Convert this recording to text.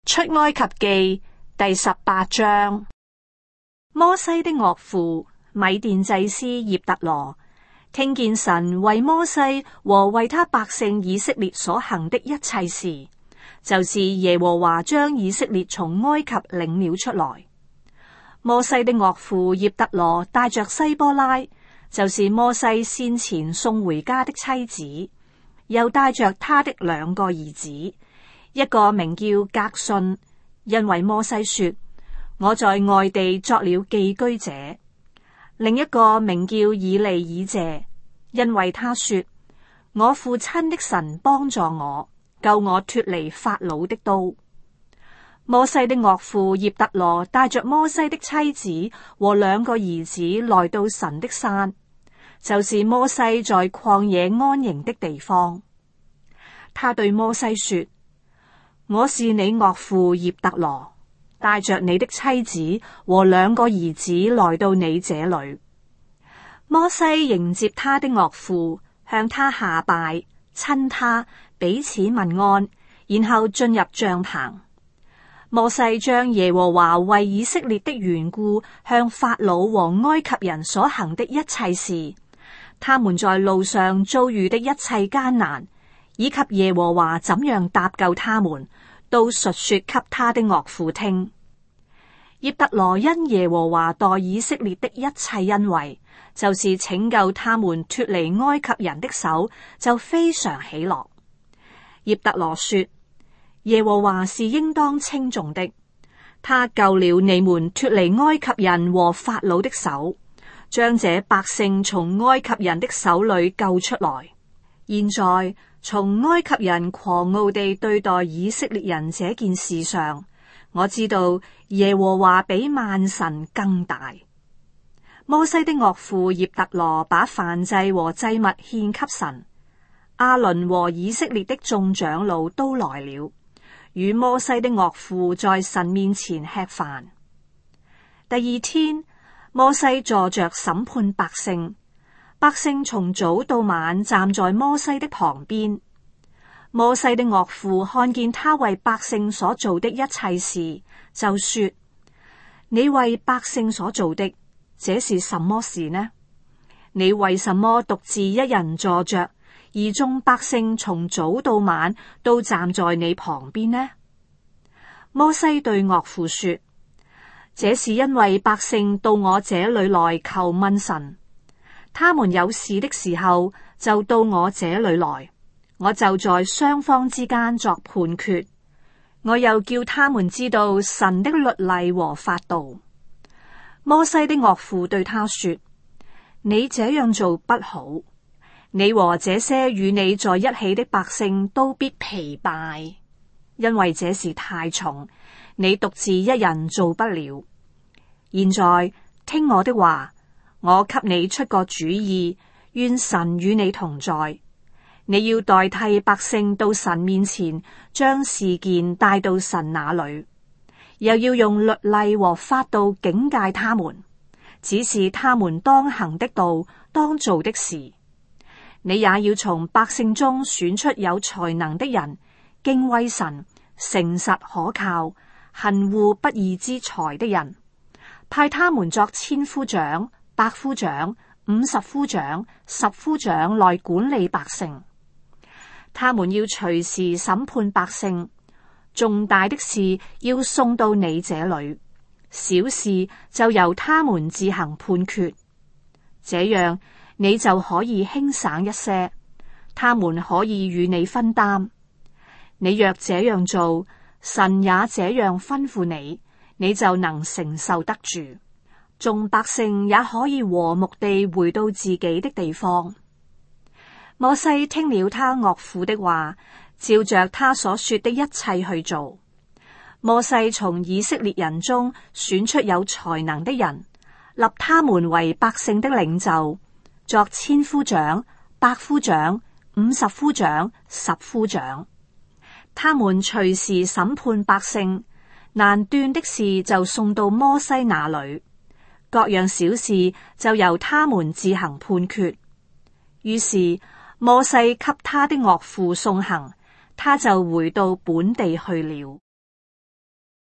出埃及記第18章。摩西的岳父米甸祭司葉特羅聽見神為摩西和為他百姓以色列所行的一切事，就是耶和華將以色列從埃及領了出來。摩西的岳父葉特羅帶着西波拉，就是摩西先前送回家的妻子，又帶着他的2個兒子，一個名叫革舜，因為摩西說我在外地作了寄居者；另一個名叫以利以謝，因為他說我父親的神幫助我，救我脫離法老的刀。摩西的岳父葉特羅帶着摩西的妻子和2個兒子來到神的山，就是摩西在曠野安營的地方。他對摩西說，我是你岳父葉特羅，帶着你的妻子和2個兒子來到你這裏。摩西迎接他的岳父，向他下拜，親他，彼此問安，然後進入帳篷。摩西將耶和華為以色列的緣故向法老和埃及人所行的一切事，他們在路上遭遇的一切艱難，以及耶和華怎樣搭救他們，都述說給他的岳父聽。葉特羅因耶和華待以色列的一切恩惠，就是拯救他們脫離埃及人的手，就非常喜樂。葉特羅說，耶和華是應當稱頌的，他救了你們脫離埃及人和法老的手，將這百姓從埃及人的手裏救出來。現在從埃及人狂傲地對待以色列人這件事上，我知道耶和華比萬神更大。摩西的岳父葉特羅把燔祭和祭物獻給神，亞倫和以色列的眾長老都來了，與摩西的岳父在神面前吃飯。第2天，摩西坐着審判百姓，百姓從早到晚站在摩西的旁邊。摩西的岳父看見他為百姓所做的一切事，就說，你為百姓所做的，這是什麼事呢？你為什麼獨自一人坐着，而眾百姓從早到晚都站在你旁邊呢？摩西對岳父說，這是因為百姓到我這裏來求問神，他們有事的時候就到我這裏來，我就在雙方之間作判決。我又叫他們知道神的律例和法度。摩西的岳父對他說，你這樣做不好，你和這些與你在一起的百姓都必疲敗，因為這事太重，你獨自一人做不了。現在聽我的話，我給你出個主意，願神與你同在。你要代替百姓到神面前，將事件帶到神那裏，又要用律例和法度警戒他們，指示他們當行的道，當做的事。你也要從百姓中選出有才能的人，敬畏神、誠實可靠、恨惡不義之財的人，派他們作千夫長、百夫長、50夫長、10夫長來管理百姓。他們要隨時審判百姓，重大的事要送到你這裏，小事就由他們自行判決。這樣你就可以輕省一些，他們可以與你分擔。你若這樣做，神也這樣吩咐你，你就能承受得住。眾百姓也可以和睦地回到自己的地方。摩西聽了他岳父的話，照着他所說的一切去做。摩西從以色列人中選出有才能的人，立他們為百姓的領袖，作千夫長、百夫長、50夫長、10夫長。他們隨時審判百姓，難斷的事就送到摩西那裏，各樣小事就由他們自行判決。於是摩西給他的岳父送行，他就回到本地去了。